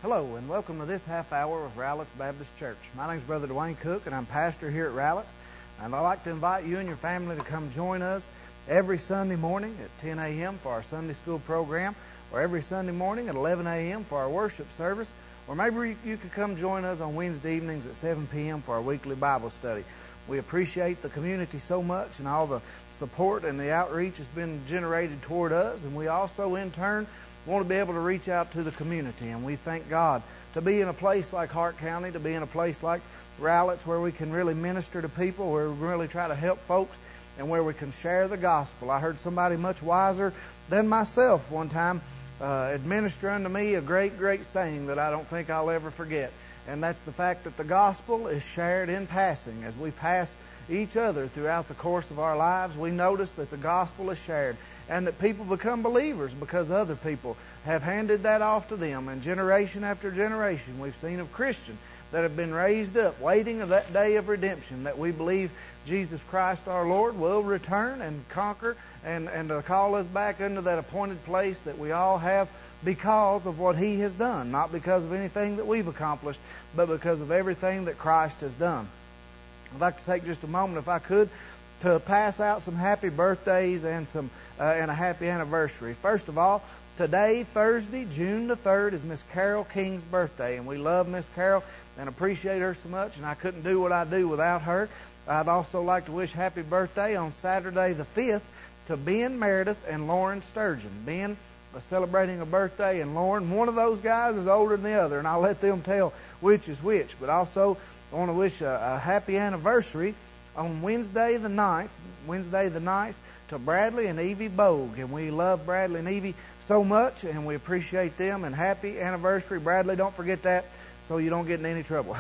Hello, and welcome to this half hour of Rowletts Baptist Church. My name is Brother Dwayne Cook, and I'm pastor here at Rowletts. And I'd like to invite you and your family to come join us every Sunday morning at 10 a.m. for our Sunday school program, or every Sunday morning at 11 a.m. for our worship service, or maybe you could come join us on Wednesday evenings at 7 p.m. for our weekly Bible study. We appreciate the community so much and all the support and the outreach has been generated toward us, and we also, in turn, want to be able to reach out to the community. And we thank God to be in a place like Hart County, to be in a place like Rowletts where we can really minister to people, where we really try to help folks, and where we can share the gospel. I heard somebody much wiser than myself one time administer unto me a great saying that I don't think I'll ever forget. And that's the fact that the gospel is shared in passing. As we pass each other throughout the course of our lives, we notice that the gospel is shared and that people become believers because other people have handed that off to them. And generation after generation, we've seen of Christians that have been raised up, waiting of that day of redemption, that we believe Jesus Christ our Lord will return and conquer and call us back into that appointed place that we all have because of what He has done. Not because of anything that we've accomplished, but because of everything that Christ has done. I'd like to take just a moment, if I could, to pass out some happy birthdays and a happy anniversary. First of all, today, Thursday, June the 3rd, is Miss Carol King's birthday, and we love Miss Carol and appreciate her so much, and I couldn't do what I do without her. I'd also like to wish happy birthday on Saturday the 5th to Ben Meredith and Lauren Sturgeon. Ben is celebrating a birthday, and Lauren, one of those guys is older than the other, and I'll let them tell which is which. But also, I want to wish a happy anniversary on Wednesday the 9th, to Bradley and Evie Bogue. And we love Bradley and Evie so much, and we appreciate them. And happy anniversary, Bradley. Don't forget that so you don't get in any trouble.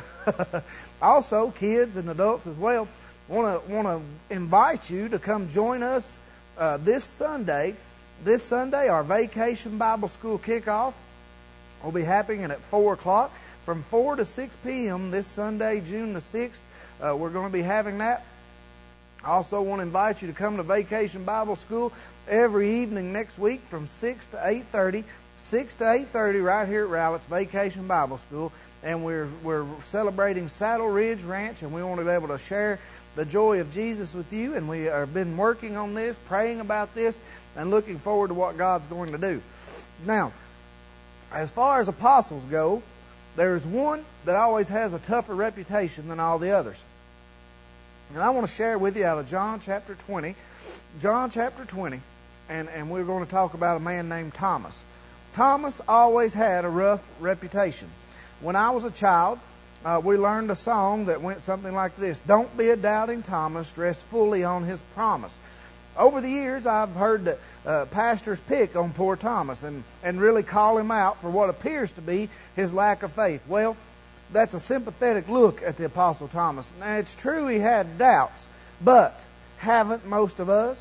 Also, kids and adults as well, want to invite you to come join us this Sunday. This Sunday, our Vacation Bible School kickoff will be happening at 4 o'clock. From 4 to 6 p.m. this Sunday, June the 6th, we're going to be having that. I also want to invite you to come to Vacation Bible School every evening next week from 6 to 8:30. 6 to 8:30 right here at Rowletts Vacation Bible School. And we're celebrating Saddle Ridge Ranch, and we want to be able to share the joy of Jesus with you. And we have been working on this, praying about this, and looking forward to what God's going to do. Now, as far as apostles go, there's one that always has a tougher reputation than all the others. And I want to share with you out of John chapter 20. John chapter 20, and we're going to talk about a man named Thomas. Thomas always had a rough reputation. When I was a child, we learned a song that went something like this: "Don't be a doubting Thomas, rest fully on his promise." Over the years, I've heard that pastors pick on poor Thomas and really call him out for what appears to be his lack of faith. Well, that's a sympathetic look at the Apostle Thomas. Now, it's true he had doubts, but haven't most of us?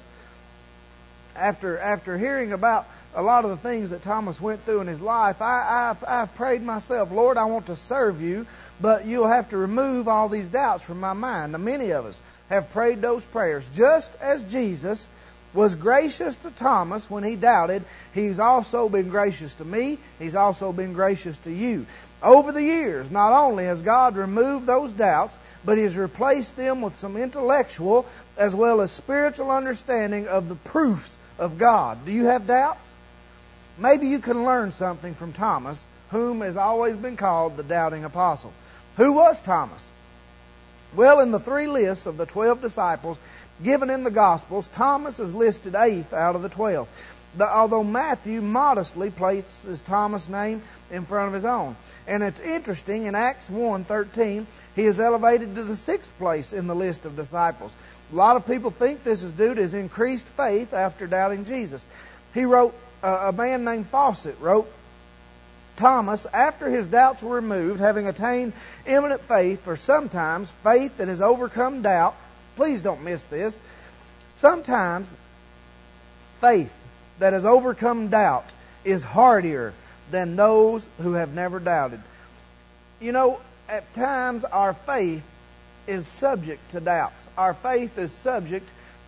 After hearing about a lot of the things that Thomas went through in his life, I've prayed myself, Lord, I want to serve you, but you'll have to remove all these doubts from my mind. Now, many of us have prayed those prayers. Just as Jesus was gracious to Thomas when he doubted, He's also been gracious to me. He's also been gracious to you. Over the years, not only has God removed those doubts, but He's replaced them with some intellectual as well as spiritual understanding of the proofs of God. Do you have doubts? Maybe you can learn something from Thomas, whom has always been called the doubting apostle. Who was Thomas? Well, in the 3 lists of the 12 disciples given in the Gospels, Thomas is listed 8th out of the 12. Although Matthew modestly places Thomas' name in front of his own. And it's interesting, in Acts 1:13, he is elevated to the 6th place in the list of disciples. A lot of people think this is due to his increased faith after doubting Jesus. He wrote, a man named Fawcett wrote, Thomas, after his doubts were removed, having attained eminent faith, for sometimes faith that has overcome doubt, please don't miss this, sometimes faith that has overcome doubt is hardier than those who have never doubted. You know, at times our faith is subject to doubts. Our faith is subject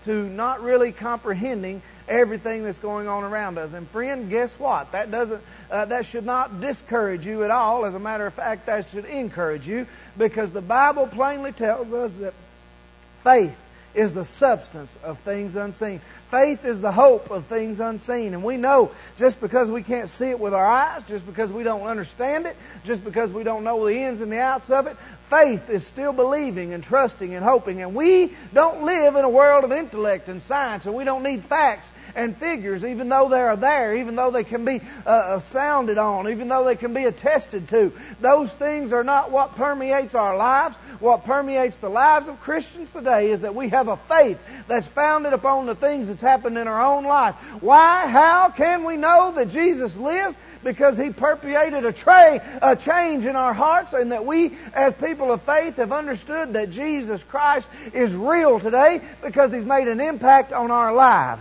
to not really comprehending everything that's going on around us. And friend, guess what? That should not discourage you at all. As a matter of fact, that should encourage you, because the Bible plainly tells us that faith is the substance of things unseen. Faith is the hope of things unseen. And we know, just because we can't see it with our eyes, just because we don't understand it, just because we don't know the ins and the outs of it, faith is still believing and trusting and hoping. And we don't live in a world of intellect and science, and we don't need facts and figures, even though they are there, even though they can be sounded on, even though they can be attested to. Those things are not what permeates our lives. What permeates the lives of Christians today is that we have a faith that's founded upon the things that's happened in our own life. Why? How can we know that Jesus lives? Because He perpetuated a change in our hearts, and that we, as people of faith, have understood that Jesus Christ is real today because He's made an impact on our lives.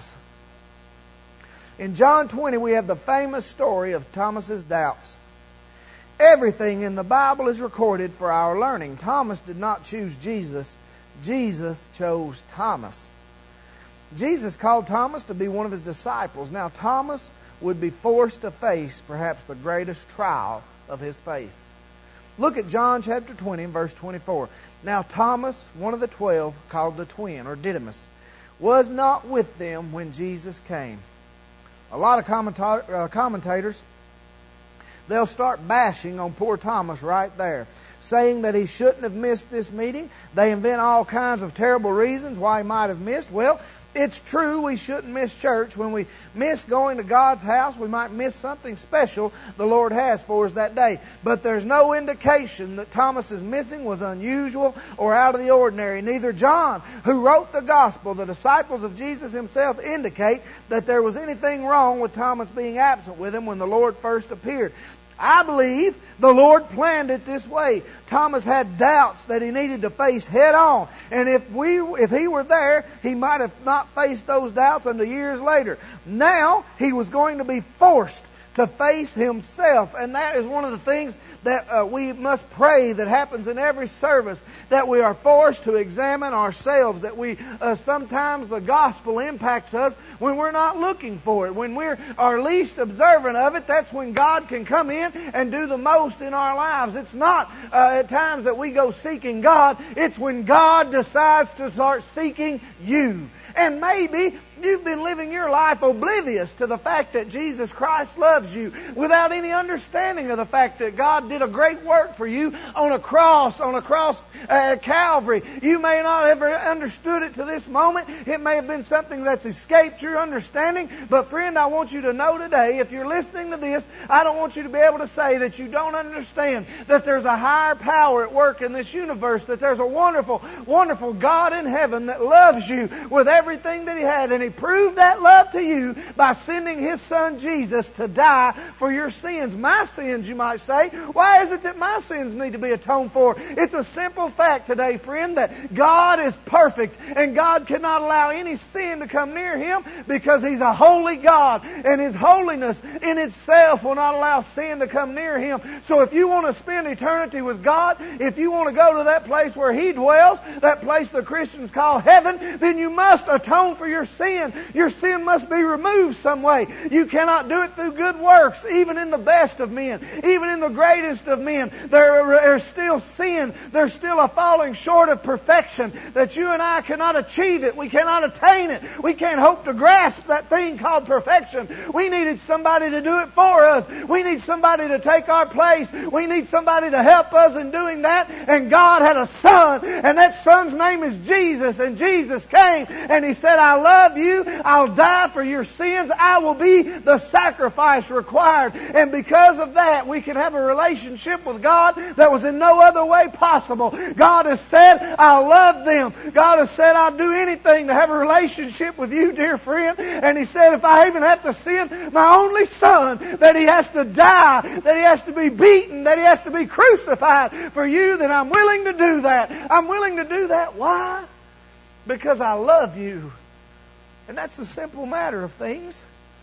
In John 20, we have the famous story of Thomas's doubts. Everything in the Bible is recorded for our learning. Thomas did not choose Jesus. Jesus chose Thomas. Jesus called Thomas to be one of His disciples. Now, Thomas would be forced to face perhaps the greatest trial of his faith. Look at John chapter 20 and verse 24. Now Thomas, one of the 12, called the twin, or Didymus, was not with them when Jesus came. A lot of commentators, they'll start bashing on poor Thomas right there, saying that he shouldn't have missed this meeting. They invent all kinds of terrible reasons why he might have missed. Well, it's true we shouldn't miss church. When we miss going to God's house, we might miss something special the Lord has for us that day. But there's no indication that Thomas's missing was unusual or out of the ordinary. Neither John, who wrote the Gospel, the disciples of Jesus Himself, indicate that there was anything wrong with Thomas being absent with Him when the Lord first appeared. I believe the Lord planned it this way. Thomas had doubts that he needed to face head on. And if he were there, he might have not faced those doubts until years later. Now, he was going to be forced to face himself. And that is one of the things that we must pray that happens in every service, that we are forced to examine ourselves, that we sometimes the gospel impacts us when we're not looking for it. When we are least observant of it, that's when God can come in and do the most in our lives. It's not at times that we go seeking God. It's when God decides to start seeking you. And maybe you've been living your life oblivious to the fact that Jesus Christ loves you, without any understanding of the fact that God did a great work for you on a cross at Calvary. You may not have ever understood it to this moment. It may have been something that's escaped your understanding. But friend, I want you to know today, if you're listening to this, I don't want you to be able to say that you don't understand that there's a higher power at work in this universe, that there's a wonderful, wonderful God in heaven that loves you with everything that He had. And He proved that love to you by sending His Son Jesus to die for your sins. My sins, you might say. Why is it that my sins need to be atoned for? It's a simple fact today, friend, that God is perfect and God cannot allow any sin to come near Him, because He's a holy God, and His holiness in itself will not allow sin to come near Him. So if you want to spend eternity with God, if you want to go to that place where He dwells, that place the Christians call heaven, then you must atone for your sin. Your sin must be removed some way. You cannot do it through good works. Even in the best of men, even in the greatest of men, there is still sin. There's still a falling short of perfection that you and I cannot achieve it. We cannot attain it. We can't hope to grasp that thing called perfection. We needed somebody to do it for us. We need somebody to take our place. We need somebody to help us in doing that. And God had a Son, and that Son's name is Jesus. And Jesus came and He said, I love you. I'll die for your sins. I will be the sacrifice required. And because of that, we can have a relationship with God that was in no other way possible. God has said, I'll love them. God has said, I'll do anything to have a relationship with you, dear friend. And He said, if I even have to send my only Son, that He has to die, that He has to be beaten, that He has to be crucified for you, then I'm willing to do that. I'm willing to do that. Why? Because I love you. And that's the simple matter of things.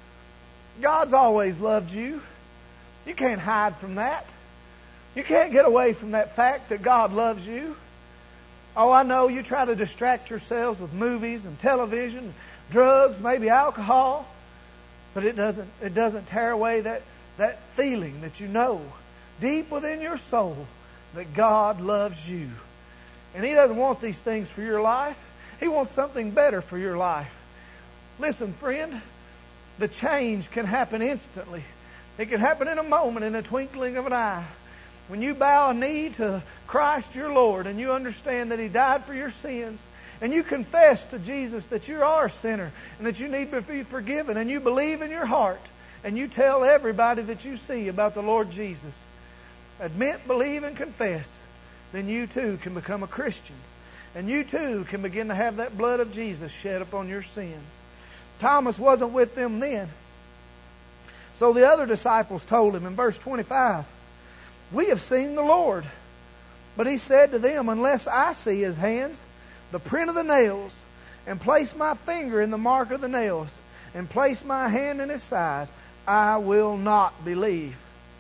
God's always loved you. You can't hide from that. You can't get away from that fact that God loves you. Oh, I know you try to distract yourselves with movies and television, drugs, maybe alcohol, but it doesn't tear away that feeling that you know deep within your soul that God loves you. And He doesn't want these things for your life. He wants something better for your life. Listen, friend, the change can happen instantly. It can happen in a moment, in a twinkling of an eye. When you bow a knee to Christ your Lord and you understand that He died for your sins, and you confess to Jesus that you are a sinner and that you need to be forgiven, and you believe in your heart, and you tell everybody that you see about the Lord Jesus, admit, believe, and confess, then you too can become a Christian. And you too can begin to have that blood of Jesus shed upon your sins. Thomas wasn't with them then. So the other disciples told Him in verse 25, "We have seen the Lord." But He said to them, "Unless I see His hands, the print of the nails, and place my finger in the mark of the nails, and place my hand in His side, I will not believe."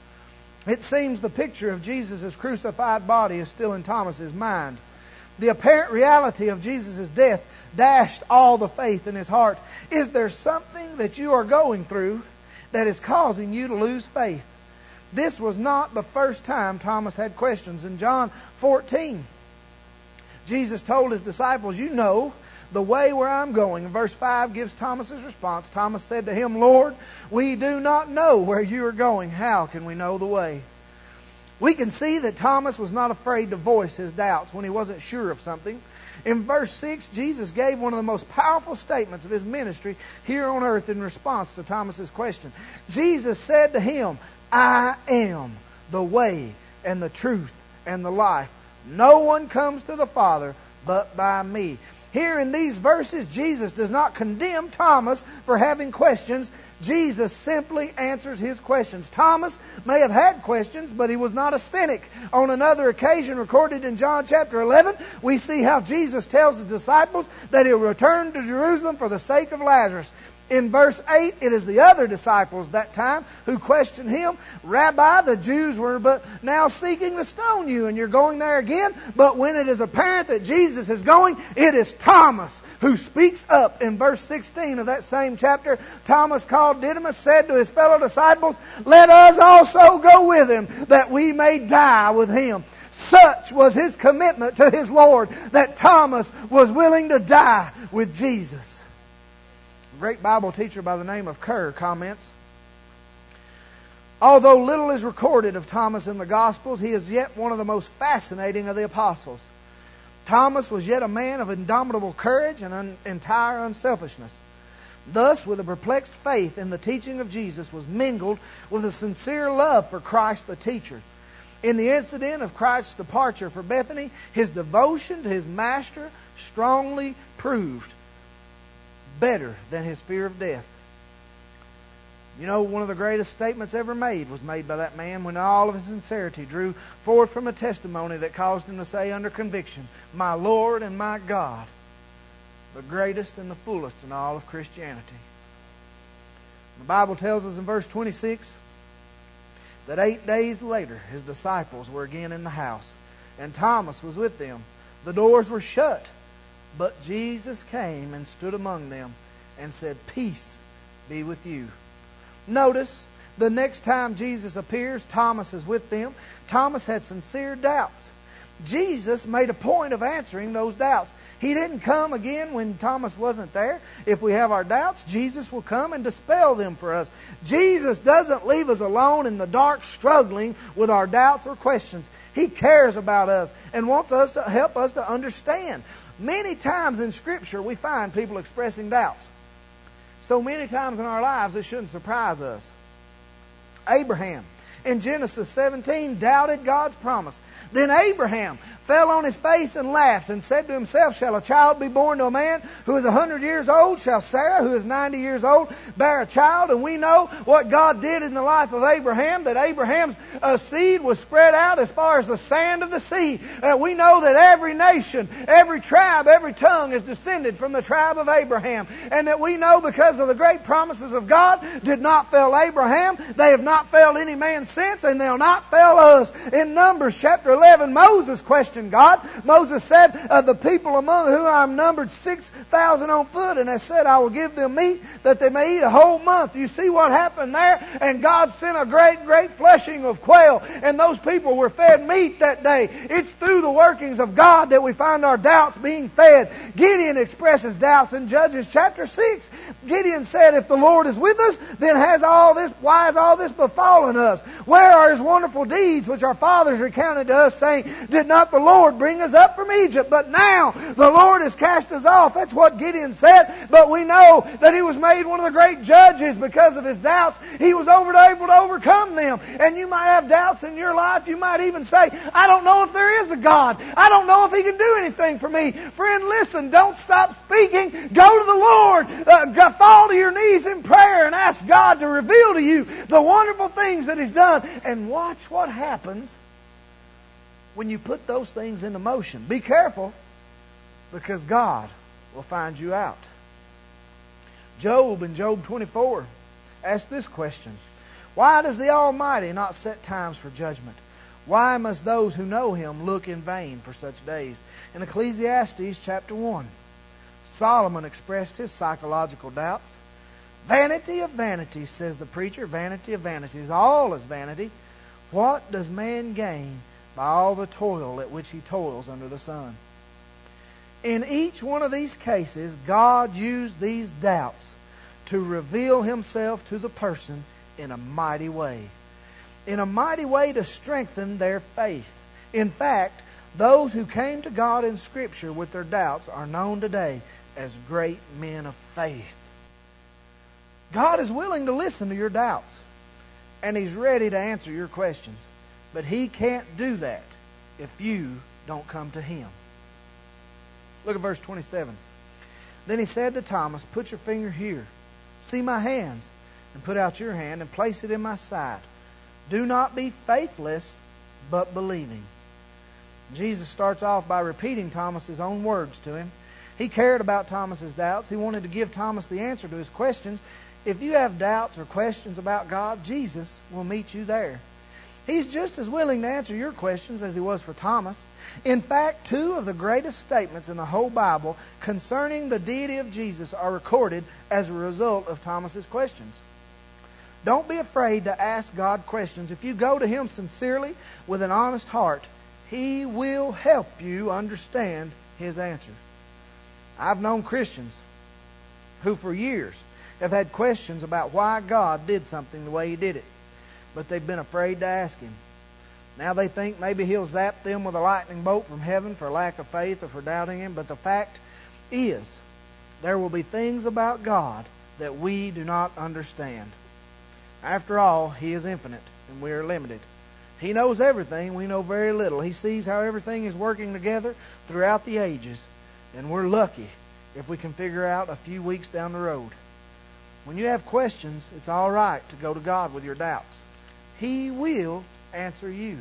It seems the picture of Jesus' crucified body is still in Thomas's mind. The apparent reality of Jesus' death dashed all the faith in his heart. Is there something that you are going through that is causing you to lose faith? This was not the first time Thomas had questions. In John 14, Jesus told His disciples, "You know the way where I'm going." And verse 5 gives Thomas's response. Thomas said to Him, "Lord, we do not know where you are going. How can we know the way?" We can see that Thomas was not afraid to voice his doubts when he wasn't sure of something. In verse 6, Jesus gave one of the most powerful statements of His ministry here on earth in response to Thomas's question. Jesus said to him, "I am the way and the truth and the life. No one comes to the Father but by me." Here in these verses, Jesus does not condemn Thomas for having questions. Jesus simply answers his questions. Thomas may have had questions, but he was not a cynic. On another occasion recorded in John chapter 11, we see how Jesus tells the disciples that He'll return to Jerusalem for the sake of Lazarus. In verse 8, it is the other disciples that time who question Him. "Rabbi, the Jews were but now seeking to stone you, and you're going there again." But when it is apparent that Jesus is going, it is Thomas who speaks up. In verse 16 of that same chapter, Thomas, called Didymus, said to his fellow disciples, "Let us also go with Him, that we may die with Him." Such was his commitment to his Lord that Thomas was willing to die with Jesus. A great Bible teacher by the name of Kerr comments, "Although little is recorded of Thomas in the Gospels, he is yet one of the most fascinating of the apostles. Thomas was yet a man of indomitable courage and entire unselfishness. Thus, with a perplexed faith in the teaching of Jesus was mingled with a sincere love for Christ the teacher. In the incident of Christ's departure for Bethany, his devotion to his Master strongly proved better than his fear of death." You know, one of the greatest statements ever made was made by that man when all of his sincerity drew forth from a testimony that caused him to say under conviction, "My Lord and my God." The greatest and the fullest in all of Christianity. The Bible tells us in verse 26 that 8 days later His disciples were again in the house, and Thomas was with them. The doors were shut, but Jesus came and stood among them and said, "Peace be with you." Notice, the next time Jesus appears, Thomas is with them. Thomas had sincere doubts. Jesus made a point of answering those doubts. He didn't come again when Thomas wasn't there. If we have our doubts, Jesus will come and dispel them for us. Jesus doesn't leave us alone in the dark struggling with our doubts or questions. He cares about us and wants us to help us to understand. Many times in Scripture we find people expressing doubts. So many times in our lives it shouldn't surprise us. Abraham in Genesis 17 doubted God's promise. Then Abraham fell on his face and laughed and said to himself, "Shall a child be born to a man who is 100 years old? Shall Sarah, who is 90 years old, bear a child?" And we know what God did in the life of Abraham, that Abraham's seed was spread out as far as the sand of the sea. We know that every nation, every tribe, every tongue is descended from the tribe of Abraham. And that we know because of the great promises of God did not fail Abraham. They have not failed any man sense, and they'll not fail us. In Numbers chapter 11, Moses questioned God. Moses said, the people among whom I am numbered 6,000 on foot, and has said, I will give them meat that they may eat a whole month. You see what happened there? And God sent a great flushing of quail, and those people were fed meat that day. It's through the workings of God that we find our doubts being fed. Gideon expresses doubts in Judges chapter 6. Gideon said, if the Lord is with us, then why has all this befallen us? Where are His wonderful deeds which our fathers recounted to us, saying, did not the Lord bring us up from Egypt? But now the Lord has cast us off. That's what Gideon said. But we know that he was made one of the great judges because of his doubts. He was able to overcome them. And you might have doubts in your life. You might even say, I don't know if there is a God. I don't know if He can do anything for me. Friend, listen, don't stop speaking. Go to the Lord. Fall to your knees in prayer and ask God to reveal to you the wonderful things that He's done. And watch what happens when you put those things into motion. Be careful, because God will find you out. Job in Job 24 asked this question: why does the Almighty not set times for judgment? Why must those who know Him look in vain for such days? In Ecclesiastes chapter 1, Solomon expressed his psychological doubts. Vanity of vanities, says the preacher, vanity of vanities. All is vanity. What does man gain by all the toil at which he toils under the sun? In each one of these cases, God used these doubts to reveal Himself to the person in a mighty way. In a mighty way to strengthen their faith. In fact, those who came to God in Scripture with their doubts are known today as great men of faith. God is willing to listen to your doubts, and He's ready to answer your questions. But He can't do that if you don't come to Him. Look at verse 27. Then He said to Thomas, put your finger here. See my hands, and put out your hand, and place it in my side. Do not be faithless, but believing. Jesus starts off by repeating Thomas's own words to him. He cared about Thomas's doubts. He wanted to give Thomas the answer to his questions. If you have doubts or questions about God, Jesus will meet you there. He's just as willing to answer your questions as He was for Thomas. In fact, two of the greatest statements in the whole Bible concerning the deity of Jesus are recorded as a result of Thomas's questions. Don't be afraid to ask God questions. If you go to Him sincerely with an honest heart, He will help you understand His answer. I've known Christians who for years have had questions about why God did something the way He did it, but they've been afraid to ask Him. Now they think maybe He'll zap them with a lightning bolt from heaven for lack of faith or for doubting Him, but the fact is, there will be things about God that we do not understand. After all, He is infinite and we are limited. He knows everything, we know very little. He sees how everything is working together throughout the ages, and we're lucky if we can figure out a few weeks down the road. When you have questions, it's all right to go to God with your doubts. He will answer you.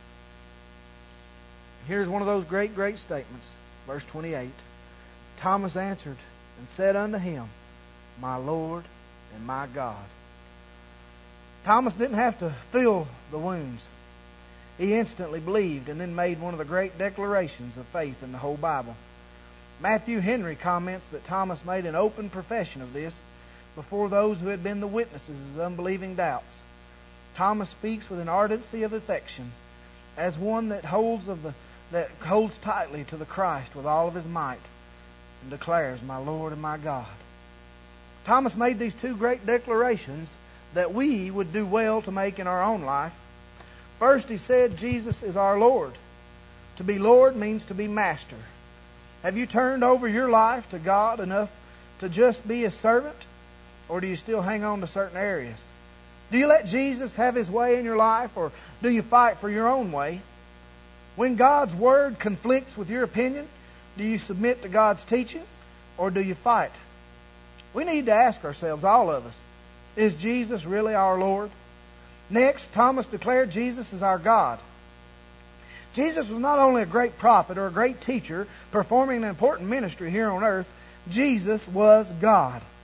Here's one of those great statements. Verse 28. Thomas answered and said unto Him, my Lord and my God. Thomas didn't have to feel the wounds. He instantly believed and then made one of the great declarations of faith in the whole Bible. Matthew Henry comments that Thomas made an open profession of this before those who had been the witnesses of his unbelieving doubts. Thomas speaks with an ardency of affection, as one that holds tightly to the Christ with all of his might, and declares, my Lord and my God. Thomas made these two great declarations that we would do well to make in our own life. First, he said, Jesus is our Lord. To be Lord means to be master. Have you turned over your life to God enough to just be a servant? Or do you still hang on to certain areas? Do you let Jesus have His way in your life, or do you fight for your own way? When God's Word conflicts with your opinion, do you submit to God's teaching, or do you fight? We need to ask ourselves, all of us, is Jesus really our Lord? Next, Thomas declared Jesus is our God. Jesus was not only a great prophet or a great teacher performing an important ministry here on earth, Jesus was God.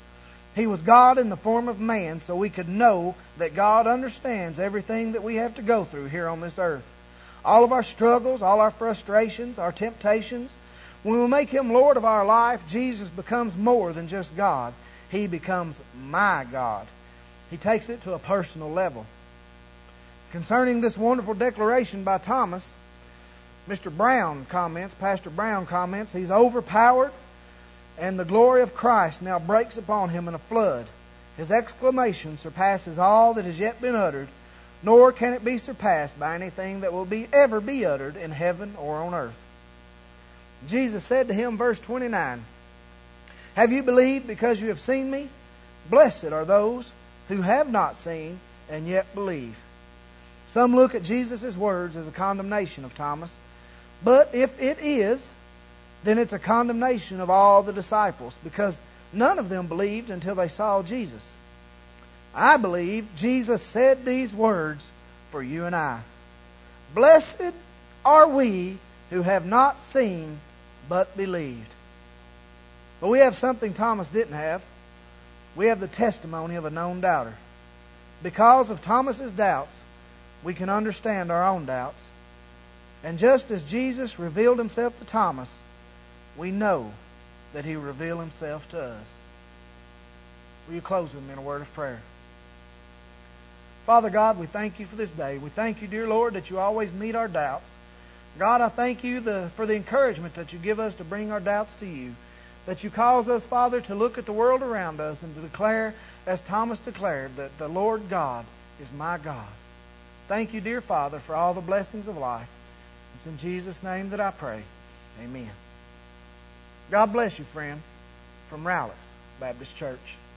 He was God in the form of man, so we could know that God understands everything that we have to go through here on this earth. All of our struggles, all our frustrations, our temptations. When we make Him Lord of our life, Jesus becomes more than just God. He becomes my God. He takes it to a personal level. Concerning this wonderful declaration by Thomas, Pastor Brown comments, he's overpowered, and the glory of Christ now breaks upon him in a flood. His exclamation surpasses all that has yet been uttered, nor can it be surpassed by anything that will ever be uttered in heaven or on earth. Jesus said to him, verse 29, "Have you believed because you have seen me? Blessed are those who have not seen and yet believe." Some look at Jesus' words as a condemnation of Thomas. But if it is, then it's a condemnation of all the disciples, because none of them believed until they saw Jesus. I believe Jesus said these words for you and I. Blessed are we who have not seen but believed. But we have something Thomas didn't have. We have the testimony of a known doubter. Because of Thomas's doubts, we can understand our own doubts. And just as Jesus revealed Himself to Thomas, we know that He will reveal Himself to us. Will you close with me in a word of prayer? Father God, we thank You for this day. We thank You, dear Lord, that You always meet our doubts. God, I thank You for the encouragement that You give us to bring our doubts to You. That You cause us, Father, to look at the world around us and to declare, as Thomas declared, that the Lord God is my God. Thank You, dear Father, for all the blessings of life. It's in Jesus' name that I pray. Amen. God bless you, friend, from Rowletts Baptist Church.